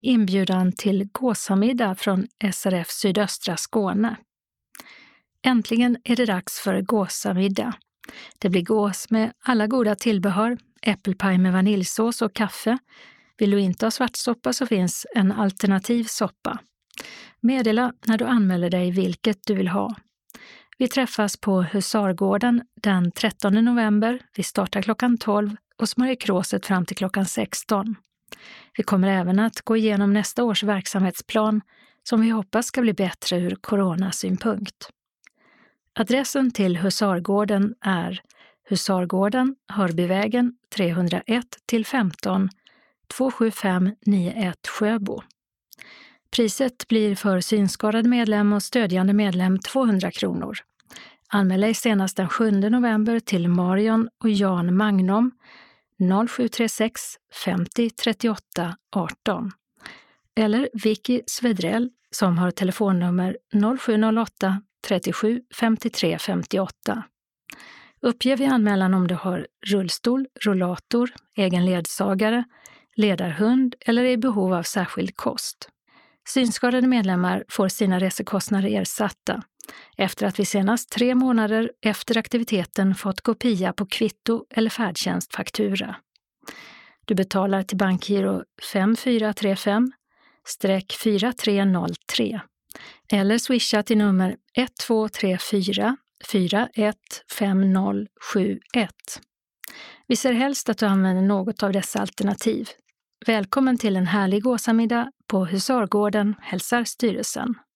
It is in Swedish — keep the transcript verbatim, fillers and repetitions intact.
inbjudan till gåsamiddag från S R F Sydöstra Skåne. Äntligen är det dags för gåsamiddag. Det blir gås med alla goda tillbehör, äppelpaj med vaniljsås och kaffe. Vill du inte ha svartsoppa så finns en alternativ soppa. Meddela när du anmäler dig vilket du vill ha. Vi träffas på Husargården den trettonde november. Vi startar klockan tolv och smörjer kråset fram till klockan sexton. Vi kommer även att gå igenom nästa års verksamhetsplan som vi hoppas ska bli bättre ur coronasynpunkt. Adressen till Husargården är Husargården, Hörbyvägen trehundraett till femton, två sju fem nio ett Sjöbo. Priset blir för synskadad medlem och stödjande medlem tvåhundra kronor. Anmäl dig senast den sjunde november till Marion och Jan Magnom noll sju tre sex femtio trettioåtta arton eller Vicky Svedrell som har telefonnummer noll sju noll åtta trettiosju femtiotre femtioåtta. Uppge vid anmälan om du har rullstol, rollator, egen ledsagare, ledarhund eller är i behov av särskild kost. Synskadade medlemmar får sina resekostnader ersatta efter att vi senast tre månader efter aktiviteten fått kopia på kvitto eller färdtjänstfaktura. Du betalar till bankgiro fem fyra tre fem fyra tre noll tre eller swisha till nummer ett två tre fyra fyra ett fem noll sju ett. Vi ser helst att du använder något av dessa alternativ. Välkommen till en härlig gåsamiddag på Husargården, hälsar styrelsen.